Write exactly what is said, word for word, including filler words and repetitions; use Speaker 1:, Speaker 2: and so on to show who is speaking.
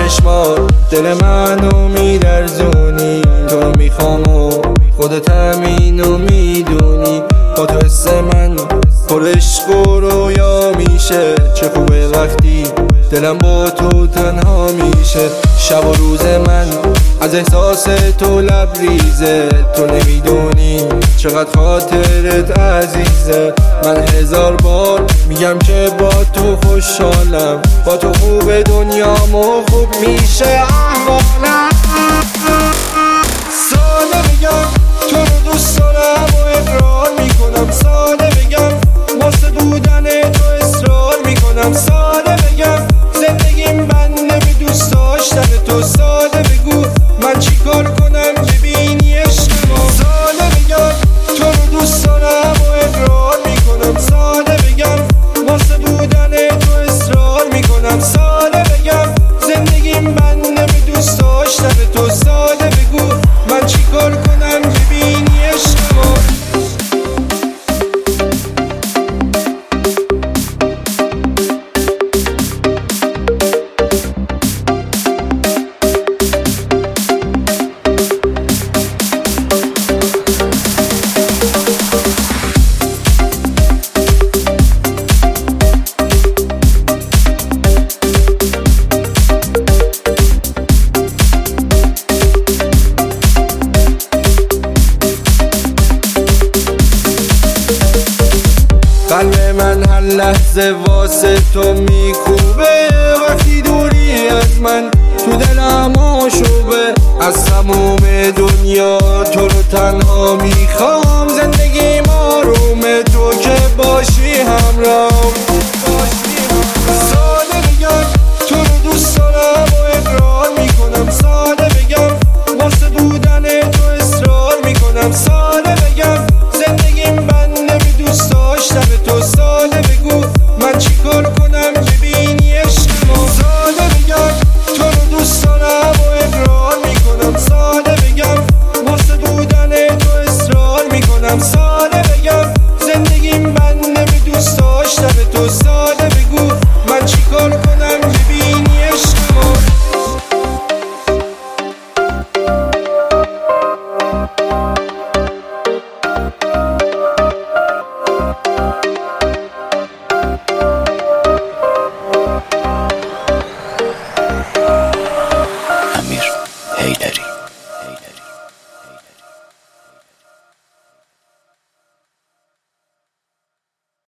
Speaker 1: چشما دل منو میلرزونی، تو میخوام و خودت همینو میدونی. با تو حس من پر عشق و رویا میشه، چه خوبه وقتی دلم با تو تنها میشه. شب و روز من از احساس تو لبریزه، تو نمیدونی چقدر خاطرت عزیزه. من هزار بار میگم که با تو خوشحالم، با تو خوب دنیامو خوب میشه احوالم. ساده بگم تو رو دوست دارم و اقرار میکنم، ساده بگم واسه بودن تو اصرار میکنم، ساده بگم زندگیم بنده به دوست داشتن تو، ساده بگو من چی کار کنم ببینی عشقمو. ساده بگم تو رو دوست دارم و اقرار میکنم، ساده بگم واسه بودن تو اصرار میکنم، ساده بگم زندگیم بنده به دوست داشتن تو، ساده بگو من چی کار کنم ببینی عشقمو. قلب من هر لحظه واسه تو میکوبه، وقتی دوری از من تو دلم آشوبه. از تموم دنیا تو رو تنها میخوام، زندگی آرومه تو که باشی همراهم. ساده بگم تو رو دوست دارم و اقرار میکنم، ساده بگم واسه بودن تو اصرار میکنم، ساده بگم زندگیم بنده به دوست داشتن تو، ساده بگو من چی کار کنم ببینی عشقمو. ساده بگم تو رو دوست دارم و اقرار میکنم، ساده بگم واسه بودن تو اصرار میکنم، ساده بگم زندگیم بنده به دوست داشتن تو، ساده بگو من چی کار کنم ببینی عشقمو.
Speaker 2: امیر حیدری.